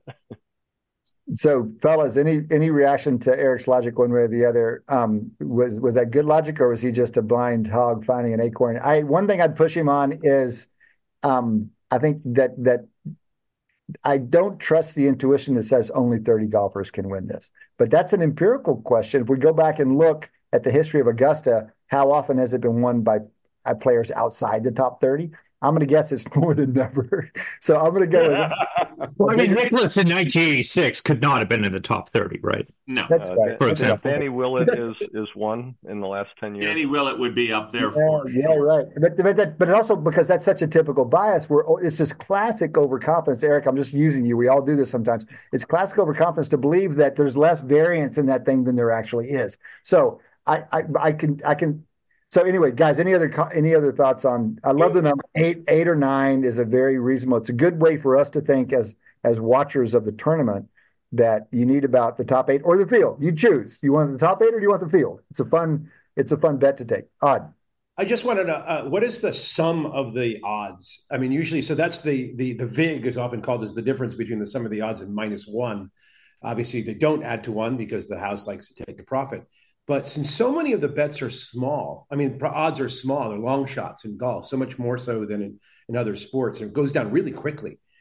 Speaker 2: So, fellas, any any reaction to Eric's logic one way or the other? Um, was was that good logic, or was he just a blind hog finding an acorn? I one thing I'd push him on is, um, I think that that I don't trust the intuition that says only thirty golfers can win this. But that's an empirical question. If we go back and look at the history of Augusta, how often has it been won by, by players outside the top thirty? I'm going to guess it's more than never. So I'm going to go with that.
Speaker 5: Well, I mean, Nicklaus in nineteen eighty-six could not have been in the top thirty, right?
Speaker 3: No.
Speaker 2: That's
Speaker 6: Uh,
Speaker 2: right.
Speaker 5: For example.
Speaker 6: Danny Willett is is one in the last ten years.
Speaker 3: Danny Willett would be up there
Speaker 2: Yeah,
Speaker 3: for
Speaker 2: yeah,
Speaker 3: sure.
Speaker 2: right. But but that, but also because that's such a typical bias, where oh, it's just classic overconfidence. Eric, I'm just using you. We all do this sometimes. It's classic overconfidence to believe that there's less variance in that thing than there actually is. So I I, I can I can. So anyway, guys, any other any other thoughts on? I love the number eight. Eight or nine is a very reasonable. It's a good way for us to think as as watchers of the tournament that you need about the top eight or the field. You choose. You want the top eight or do you want the field? It's a fun. It's a fun bet to take. Odd.
Speaker 4: I just wanted to, uh, what is the sum of the odds? I mean, usually, so that's the, the, the vig is often called as the difference between the sum of the odds and minus one. Obviously, they don't add to one because the house likes to take a profit. But since so many of the bets are small, I mean, odds are small, they're long shots in golf, so much more so than in, in other sports, and it goes down really quickly.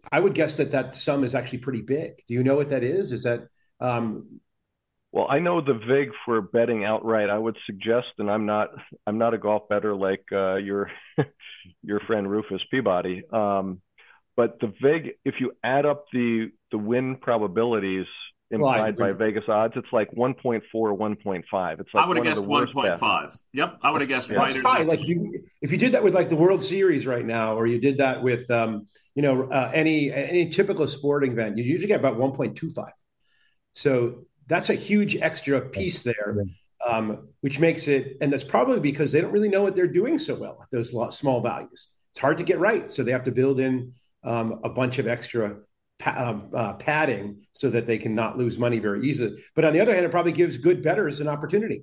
Speaker 4: I would guess that that sum is actually pretty big. Do you know what that is? Is that um,
Speaker 6: well, I know the vig for betting outright. I would suggest, and I'm not I'm not a golf bettor like uh, your your friend Rufus Peabody, um, but the vig, if you add up the the win probabilities implied well, by Vegas odds, it's like one point four, one point five. It's like
Speaker 3: I would have guessed one point five. Yep, I would have guessed yeah. right.
Speaker 4: That's high. Like you, if you did that with like the World Series right now, or you did that with um, you know uh, any any typical sporting event, you usually get about one point two five. So that's a huge extra piece there, um, which makes it, and that's probably because they don't really know what they're doing so well at those small values. It's hard to get right, so they have to build in um, a bunch of extra Um, uh, padding so that they can not lose money very easily. But on the other hand, it probably gives good bettors an opportunity.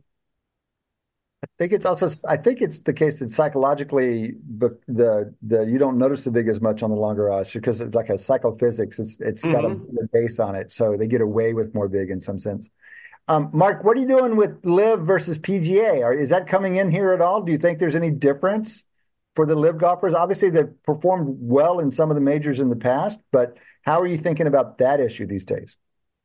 Speaker 2: I think it's also, I think it's the case that psychologically the, the, the you don't notice the vig as much on the longer odds because it's like a psychophysics. It's It's mm-hmm. got a, a base on it. So they get away with more vig in some sense. Um, Mark, what are you doing with Live versus P G A? Are, is that coming in here at all? Do you think there's any difference for the Live golfers? Obviously, they've performed well in some of the majors in the past, but how are you thinking about that issue these days?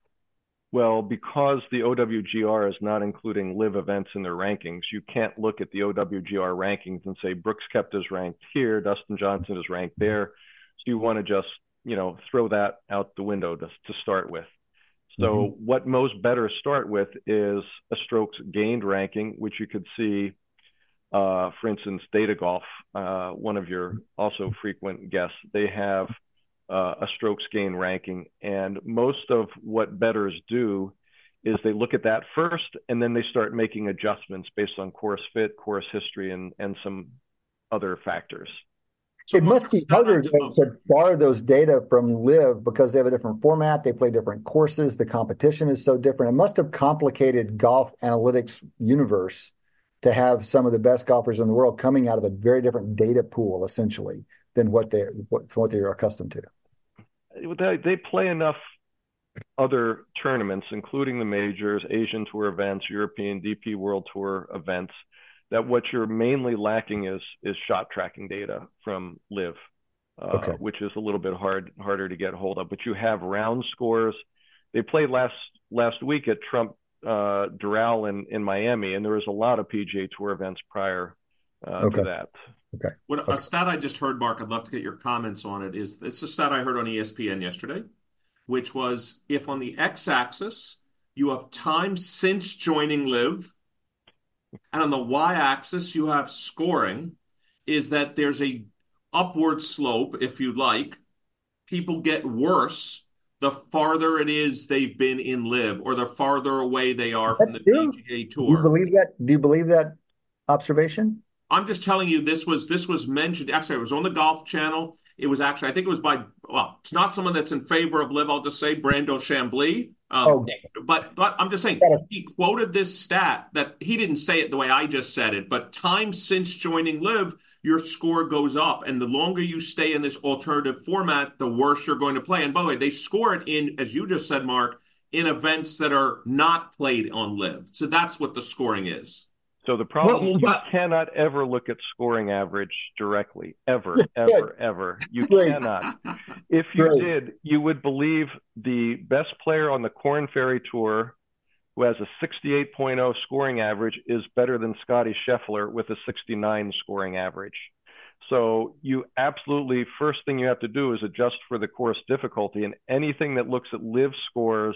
Speaker 6: Well, because the O W G R is not including Live events in their rankings, you can't look at the O W G R rankings and say Brooks Koepka's ranked here, Dustin Johnson is ranked there. So you want to just, you know, throw that out the window to, to start with. So mm-hmm. what most bettors start with is a strokes gained ranking, which you could see, uh, for instance, Data Golf, uh, one of your also frequent guests, they have Uh, a strokes gain ranking. And most of what bettors do is they look at that first, and then they start making adjustments based on course fit, course history, and, and some other factors.
Speaker 2: It must be harder to, to borrow those data from Live because they have a different format. They play different courses. The competition is so different. It must have complicated golf analytics universe to have some of the best golfers in the world coming out of a very different data pool, essentially, than what they what, what they're accustomed to.
Speaker 6: They, they play enough other tournaments, including the majors, Asian Tour events, European D P World Tour events, that what you're mainly lacking is is shot tracking data from Live, uh, okay. which is a little bit hard harder to get hold of. But you have round scores. They played last last week at Trump uh, Doral in, in Miami, and there was a lot of P G A Tour events prior uh, okay. to that.
Speaker 2: Okay.
Speaker 3: What
Speaker 2: okay.
Speaker 3: a stat I just heard, Mark, I'd love to get your comments on it, is it's a stat I heard on E S P N yesterday, which was if on the x-axis you have time since joining Live, and on the y-axis you have scoring, is that there's a upward slope, if you like. People get worse the farther it is they've been in Live, or the farther away they are That's from the true. P G A Tour.
Speaker 2: Do you believe that? Do you believe that observation?
Speaker 3: I'm just telling you, this was this was mentioned. Actually, it was on the Golf Channel. It was actually, I think it was by, well, it's not someone that's in favor of Live, I'll just say, Brando Chambly. Um, oh. But but I'm just saying, he quoted this stat that he didn't say it the way I just said it, but time since joining Live, your score goes up. And the longer you stay in this alternative format, the worse you're going to play. And by the way, they score it in, as you just said, Mark, in events that are not played on Live. So that's what the scoring is.
Speaker 6: So the problem well, is you cannot ever look at scoring average directly, ever, ever, ever. You cannot. If you Great. did, you would believe the best player on the Korn Ferry Tour, who has a sixty-eight point oh scoring average, is better than Scotty Scheffler with a sixty-nine scoring average. So you absolutely, first thing you have to do is adjust for the course difficulty, and anything that looks at Live scores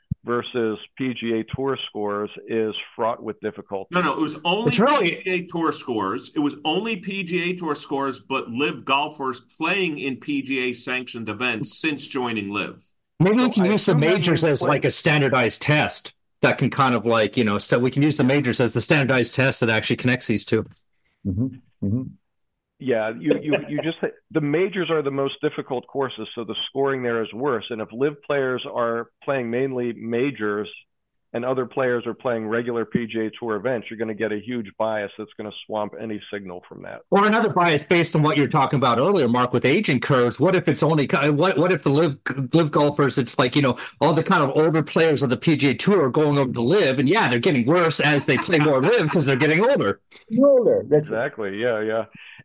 Speaker 6: versus P G A Tour scores is fraught with difficulty.
Speaker 3: No, no, it was only really... P G A Tour scores. It was only P G A Tour scores, but Live golfers playing in P G A sanctioned events since joining Live.
Speaker 5: Maybe we can so use the majors as like a standardized test that can kind of like, you know, so we can use the majors as the standardized test that actually connects these two.
Speaker 2: Mm-hmm. Mm-hmm.
Speaker 6: Yeah, you, you you just the majors are the most difficult courses, so the scoring there is worse. And if Live players are playing mainly majors and other players are playing regular P G A Tour events, you're going to get a huge bias that's going to swamp any signal from that.
Speaker 5: Or another bias based on what you were talking about earlier, Mark, with aging curves. What if it's only what what if the live live golfers? It's like, you know, all the kind of older players of the P G A Tour are going over to Live, and yeah, they're getting worse as they play more Live because they're getting older.
Speaker 2: Older,
Speaker 6: that's exactly, yeah, yeah.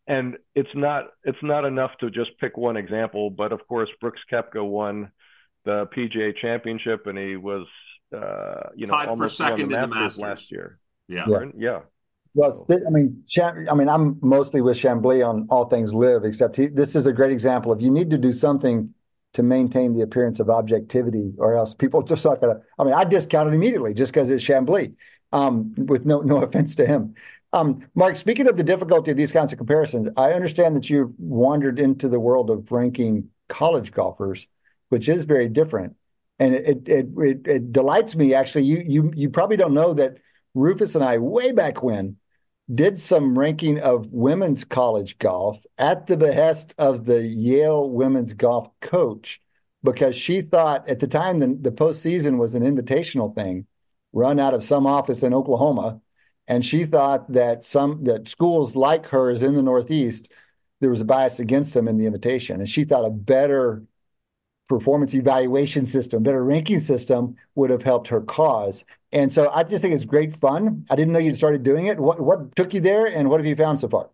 Speaker 6: and it's not it's not enough to just pick one example, but of course Brooks Koepka won the P G A Championship, and he was uh, you know
Speaker 3: Tied for
Speaker 6: almost won the
Speaker 3: second in the
Speaker 6: Masters
Speaker 3: Masters.
Speaker 6: last year.
Speaker 3: Yeah.
Speaker 2: Yeah.
Speaker 6: Yeah.
Speaker 2: Well, I mean, Cham- I mean, I'm mostly with Chambly on all things live, except he, this is a great example. If you need to do something to maintain the appearance of objectivity, or else people just not gonna. I mean, I discount it immediately just because it's Chambly, um, with no no offense to him. Um, Mark, speaking of the difficulty of these kinds of comparisons, I understand that you've wandered into the world of ranking college golfers, which is very different, and it it it, it delights me actually. You you you probably don't know that Rufus and I, way back when, did some ranking of women's college golf at the behest of the Yale women's golf coach, because she thought at the time the, the postseason was an invitational thing run out of some office in Oklahoma. And she thought that some that schools like hers in the Northeast, there was a bias against them in the invitation. And she thought a better performance evaluation system, better ranking system would have helped her cause. And so I just think it's great fun. I didn't know you'd started doing it. What what took you there, and what have you found so far?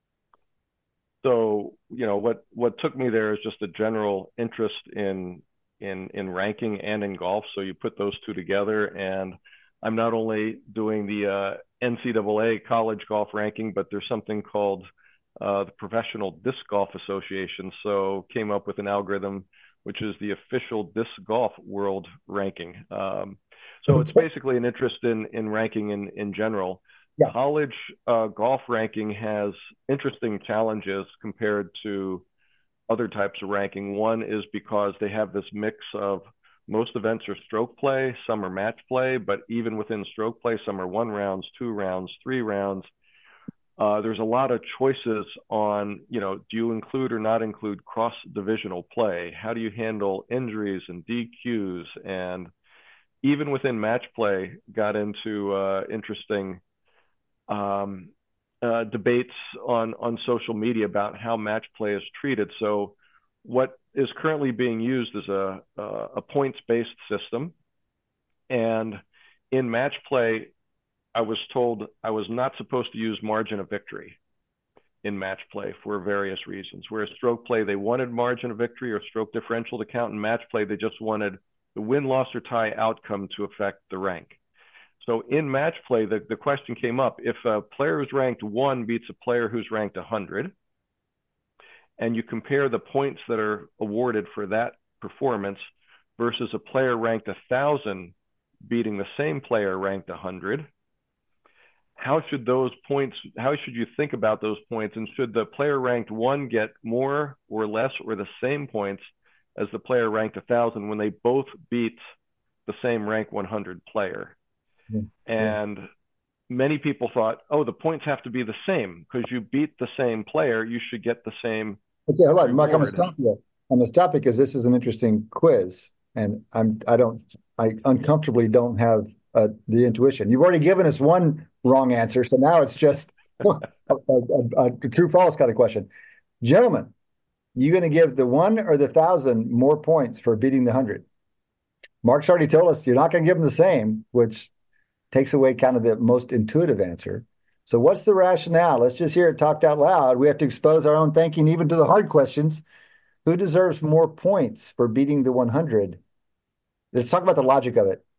Speaker 6: So, you know, what what took me there is just a general interest in in in ranking and in golf. So you put those two together, and I'm not only doing the uh, N C double A college golf ranking, but there's something called uh, the Professional Disc Golf Association. So came up with an algorithm which is the official disc golf world ranking. Um, so it's basically an interest in in ranking in in general.
Speaker 2: Yeah.
Speaker 6: College uh, golf ranking has interesting challenges compared to other types of ranking. One is because they have this mix of most events are stroke play, some are match play, but even within stroke play, some are one rounds, two rounds, three rounds. Uh, there's a lot of choices on, you know, do you include or not include cross-divisional play? How do you handle injuries and D Qs? And even within match play, got into uh, interesting um, uh, debates on, on social media about how match play is treated. So what is currently being used is a, a, a points-based system. And in match play, I was told I was not supposed to use margin of victory in match play for various reasons. Whereas stroke play, they wanted margin of victory or stroke differential to count. In match play, they just wanted the win, loss, or tie outcome to affect the rank. So in match play, the, the question came up, if a player who's ranked one beats a player who's ranked one hundred, and you compare the points that are awarded for that performance versus a player ranked one thousand beating the same player ranked one hundred, how should those points, how should you think about those points? And should the player ranked one get more or less or the same points as the player ranked one thousand when they both beat the same rank one hundred player? Mm-hmm. And many people thought, oh, the points have to be the same because you beat the same player, you should get the same.
Speaker 2: Okay, hold on, Mark, I'm
Speaker 6: reward.
Speaker 2: going to stop you. I'm going to stop because this is an interesting quiz, and I'm I don't I uncomfortably don't have uh, the intuition. You've already given us one wrong answer, so now it's just a, a, a, a true false kind of question. Gentlemen, you going to give the one or the thousand more points for beating the hundred? Mark's already told us you're not going to give them the same, which takes away kind of the most intuitive answer. So what's the rationale? Let's just hear it talked out loud. We have to expose our own thinking even to the hard questions. Who deserves more points for beating the one hundred? Let's talk about the logic of it.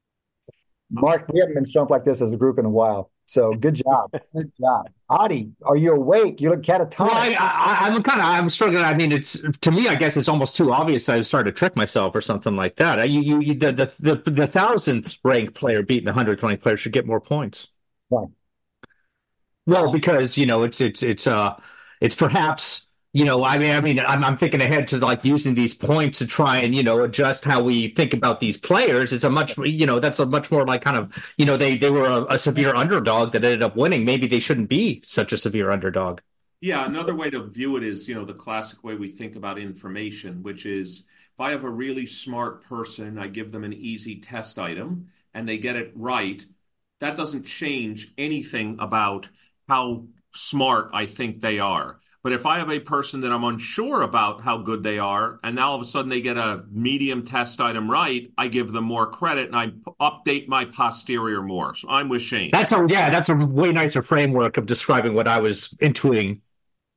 Speaker 2: Mark, we haven't been stumped like this as a group in a while. So good job. Good job. Adi, are you awake? You look catatonic.
Speaker 5: Well, I, I, I'm kind of, I'm struggling. I mean, it's, to me, I guess it's almost too obvious I've started to trick myself or something like that. You, you, you the, the, the, the thousandth ranked player beating the hundredth ranked player should get more points.
Speaker 2: Why?
Speaker 5: Well, because, you know, it's, it's, it's, uh, it's perhaps, you know, I mean, I mean, I'm, I'm thinking ahead to like using these points to try and, you know, adjust how we think about these players. It's a much, you know, that's a much more like kind of, you know, they, they were a, a severe underdog that ended up winning. Maybe they shouldn't be such a severe underdog.
Speaker 3: Yeah. Another way to view it is, you know, the classic way we think about information, which is if I have a really smart person, I give them an easy test item and they get it right. That doesn't change anything about how smart I think they are. But if I have a person that I'm unsure about how good they are, and now all of a sudden they get a medium test item right, I give them more credit and I update my posterior more. So I'm with Shane.
Speaker 5: That's a, yeah, that's a way nicer framework of describing what I was intuiting.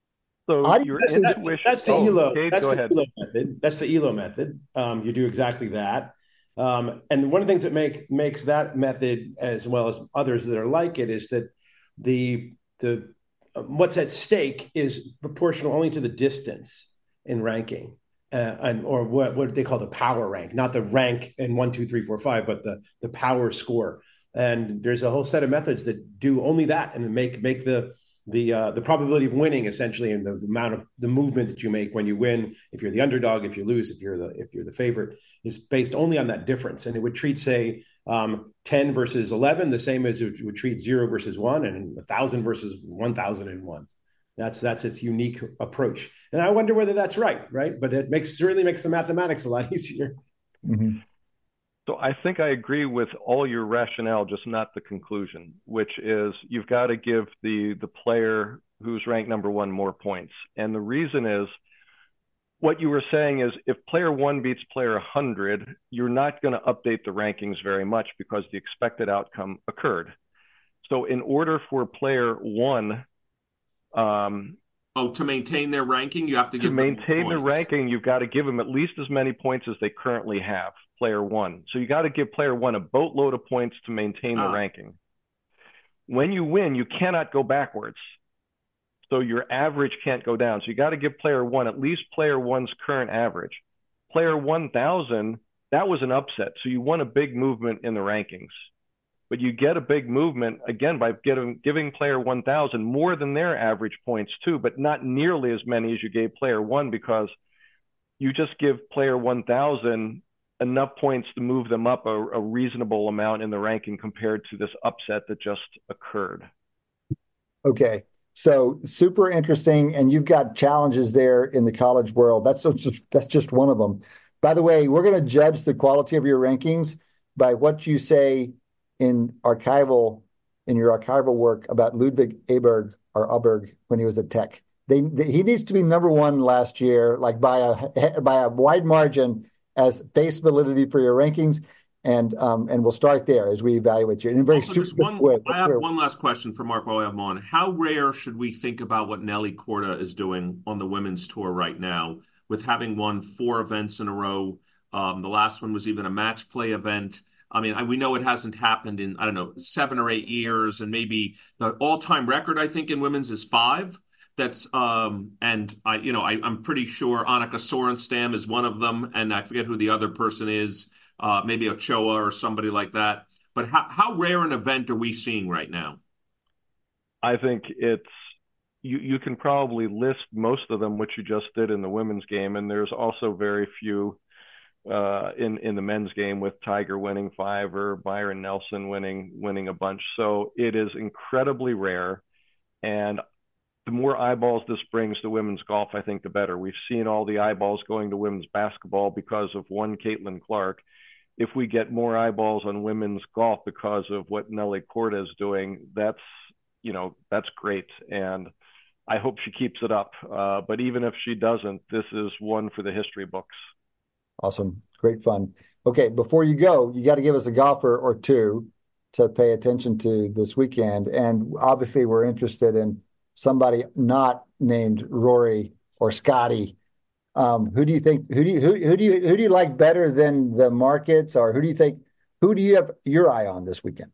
Speaker 6: So
Speaker 2: How do
Speaker 6: your
Speaker 2: you-
Speaker 4: That-
Speaker 6: intuition.
Speaker 4: that's the
Speaker 6: oh,
Speaker 4: ELO.
Speaker 6: Cade,
Speaker 4: That's
Speaker 6: go
Speaker 4: the
Speaker 6: ahead.
Speaker 4: ELO method. That's the ELO method. Um, you do exactly that. Um, and one of the things that make makes that method, as well as others that are like it, is that the the uh, what's at stake is proportional only to the distance in ranking, uh, and or what what they call the power rank, not the rank in one, two, three, four, five, but the the power score. And there's a whole set of methods that do only that and make make the the uh, the probability of winning, essentially, and the, the amount of the movement that you make when you win, if you're the underdog, if you lose, if you're the if you're the favorite, is based only on that difference. And it would treat, say, um, ten versus eleven the same as it would treat zero versus one, and a thousand versus one thousand and one. That's that's its unique approach. And I wonder whether that's right, right? But it makes certainly makes the mathematics a lot easier.
Speaker 2: Mhm.
Speaker 6: So I think I agree with all your rationale, just not the conclusion, which is you've got to give the the player who's ranked number one more points. And the reason is, what you were saying is if player one beats player one hundred, you're not going to update the rankings very much because the expected outcome occurred. So in order for player one um,
Speaker 3: Oh, to maintain their ranking, you have to
Speaker 6: to
Speaker 3: give them
Speaker 6: maintain the
Speaker 3: points.
Speaker 6: ranking, you've got to give them at least as many points as they currently have, player one. So you got to give player one a boatload of points to maintain the
Speaker 3: Ah.
Speaker 6: ranking. When you win, you cannot go backwards. So your average can't go down. So you got to give player one at least player one's current average. Player one thousand, that was an upset. So you won a big movement in the rankings. But you get a big movement, again, by getting, giving player one thousand more than their average points too, but not nearly as many as you gave player one, because you just give player one thousand enough points to move them up a, a reasonable amount in the ranking compared to this upset that just occurred.
Speaker 2: Okay. So super interesting. And you've got challenges there in the college world. That's just, that's just one of them. By the way, we're going to judge the quality of your rankings by what you say in archival, in your archival work about Ludwig Aberg or Aberg when he was at Tech. They, they, he needs to be number one last year, like by a by a wide margin, as face validity for your rankings. And um, and we'll start there as we evaluate you in a very
Speaker 3: Also, just
Speaker 2: super
Speaker 3: one,
Speaker 2: way.
Speaker 3: I have one last question for Mark while we have him on. How rare should we think about what Nelly Korda is doing on the women's tour right now, with having won four events in a row? Um, the last one was even a match play event. I mean, I, we know it hasn't happened in, I don't know, seven or eight years, and maybe the all-time record, I think, in women's is five. That's um, and I, you know, I, I'm pretty sure Annika Sorenstam is one of them, and I forget who the other person is. Uh, maybe Ochoa or somebody like that. But how, how rare an event are we seeing right now?
Speaker 6: I think it's, you, you can probably list most of them, which you just did in the women's game. And there's also very few uh, in, in the men's game, with Tiger winning five or Byron Nelson winning, winning a bunch. So it is incredibly rare. And the more eyeballs this brings to women's golf, I think the better. We've seen all the eyeballs going to women's basketball because of one Caitlin Clark. If we get more eyeballs on women's golf because of what Nelly Korda is doing, that's, you know, that's great. And I hope she keeps it up. Uh, but even if she doesn't, this is one for the history books.
Speaker 2: Awesome. Great fun. Okay. Before you go, you got to give us a golfer or two to pay attention to this weekend. And obviously we're interested in somebody not named Rory or Scotty. Um, who do you think? Who do you who, who do you who do you like better than the markets, or who do you think? Who do you have your eye on this weekend?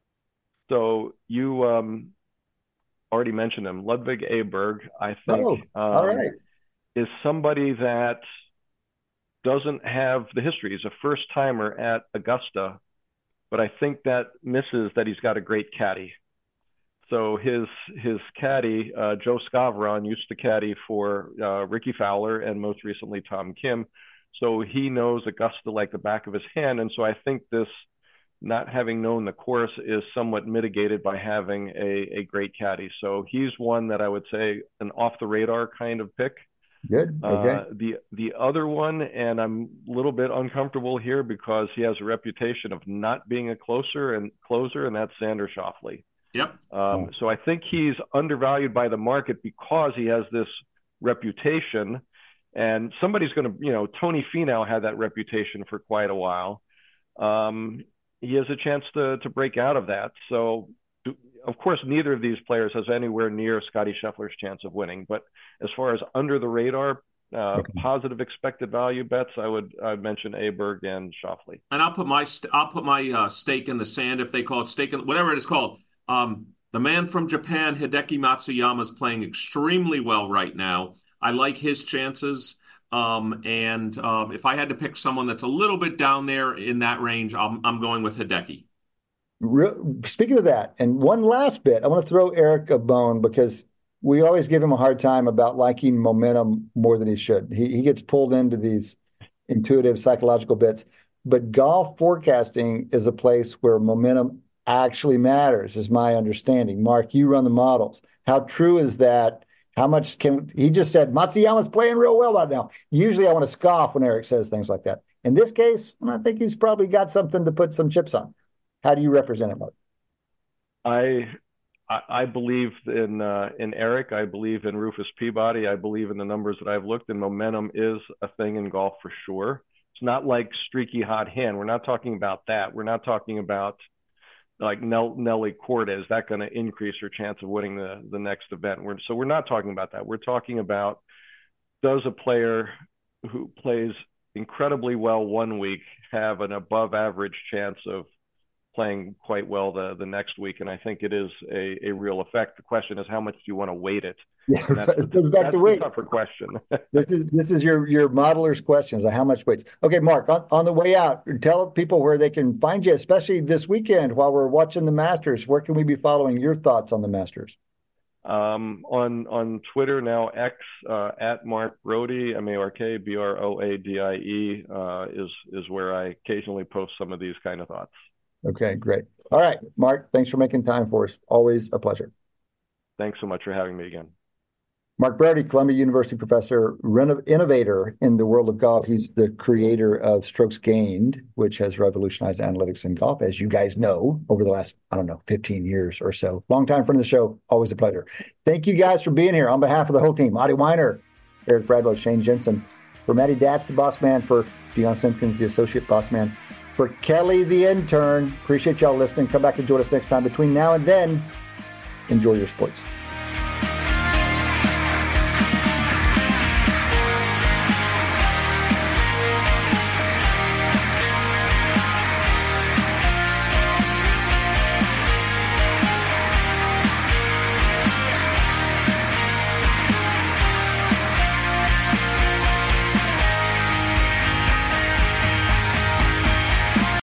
Speaker 6: So you um, already mentioned him, Ludwig Aberg. I think
Speaker 2: Oh,
Speaker 6: um,
Speaker 2: all right.
Speaker 6: is somebody that doesn't have the history. He's a first timer at Augusta, but I think that misses that he's got a great caddy. So his his caddy, uh, Joe Scavron, used to caddy for uh, Ricky Fowler and most recently Tom Kim. So he knows Augusta like the back of his hand. And so I think this, not having known the course, is somewhat mitigated by having a, a great caddy. So he's one that I would say an off the radar kind of pick.
Speaker 2: Good. Okay.
Speaker 6: Uh, the the other one, and I'm a little bit uncomfortable here because he has a reputation of not being a closer and closer, and that's Xander Schauffele.
Speaker 3: Yep.
Speaker 6: Um,
Speaker 2: Oh.
Speaker 6: So I think he's undervalued by the market because he has this reputation, and somebody's going to, you know, Tony Finau had that reputation for quite a while. Um, he has a chance to to break out of that. So of course, neither of these players has anywhere near Scottie Scheffler's chance of winning. But as far as under the radar, uh, okay. positive expected value bets, I would I'd mention Aberg and Schauffele.
Speaker 3: And I'll put my st- I'll put my uh, stake in the sand, if they call it stake in whatever it is called. Um, the man from Japan, Hideki Matsuyama, is playing extremely well right now. I like his chances. Um, and um, if I had to pick someone that's a little bit down there in that range, I'm, I'm going with Hideki.
Speaker 2: Re- Speaking of that, and one last bit, I want to throw Eric a bone because we always give him a hard time about liking momentum more than he should. He, he gets pulled into these intuitive psychological bits. But golf forecasting is a place where momentum actually matters, is my understanding. Mark, you run the models. How true is that? How much can he just said Matsuyama's playing real well right now? Usually I want to scoff when Eric says things like that. In this case, I think he's probably got something to put some chips on. How do you represent it, Mark?
Speaker 6: I I believe in uh, in Eric. I believe in Rufus Peabody. I believe in the numbers that I've looked, and momentum is a thing in golf for sure. It's not like streaky hot hand. We're not talking about that. We're not talking about like Nell, Nelly Cordes. Is that going to increase her chance of winning the, the next event? We're, so we're not talking about that. We're talking about, does a player who plays incredibly well one week have an above average chance of playing quite well the, the next week? And I think it is a, a real effect. The question is, how much do you want to weight it?
Speaker 2: Yeah, right. It goes back to weight.
Speaker 6: That's a tougher question.
Speaker 2: this is this is your your modeler's questions of how much weights. Okay, Mark, on, on the way out, tell people where they can find you, especially this weekend while we're watching the Masters. Where can we be following your thoughts on the Masters?
Speaker 6: Um, on on Twitter now, X, uh, at Mark Brody, M A R K B R O A D I E, uh, is is where I occasionally post some of these kind of thoughts. Okay, great. All right, Mark, thanks for making time for us. Always a pleasure. Thanks so much for having me again. Mark Brody, Columbia University professor, reno- innovator in the world of golf. He's the creator of Strokes Gained, which has revolutionized analytics in golf, as you guys know, over the last, I don't know, fifteen years or so. Long time friend of the show. Always a pleasure. Thank you guys for being here. On behalf of the whole team, Adi Weiner, Eric Bradlow, Shane Jensen, for Matty Datz, the boss man, for Dion Simpkins, the associate boss man, for Kelly, the intern. Appreciate y'all listening. Come back and join us next time. Between now and then, enjoy your sports.